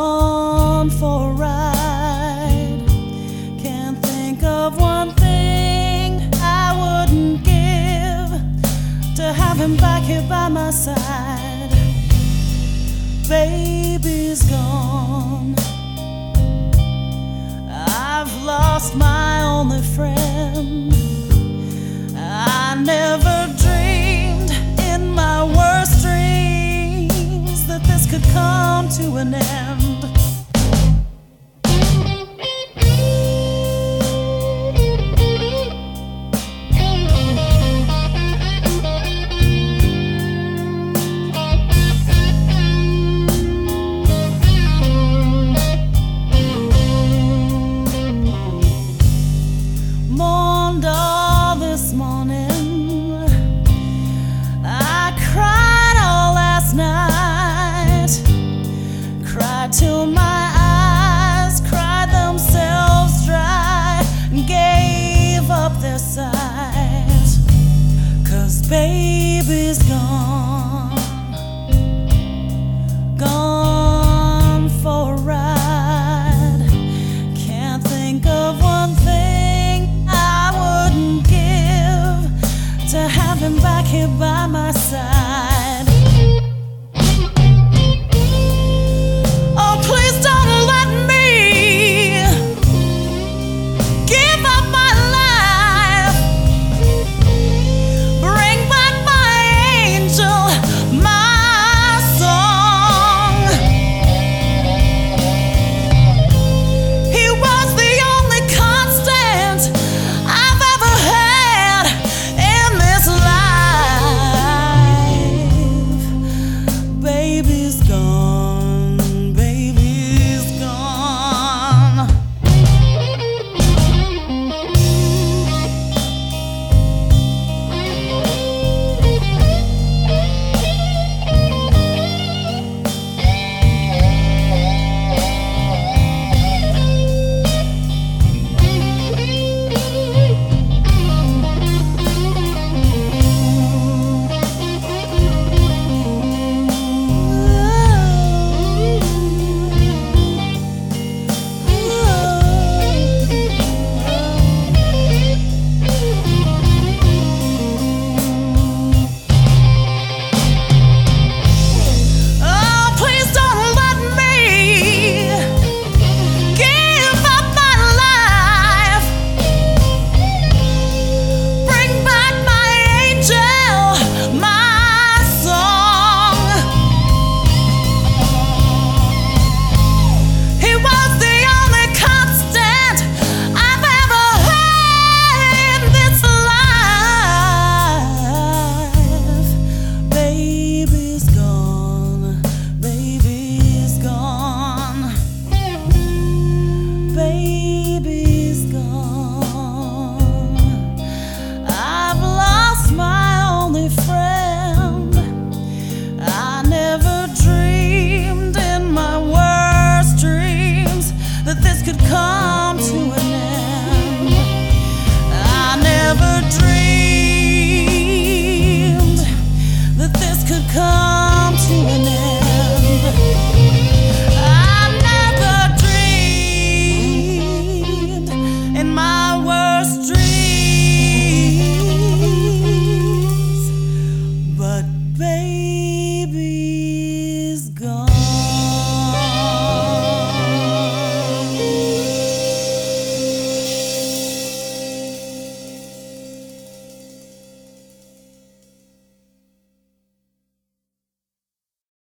gone for a ride. Can't think of one thing I wouldn't give to have him back here by my side. Baby's gone. I've lost my only friend. I never dreamed in my worst dreams that this could come to an end. Mourned all this morning, I cried all last night, cried till my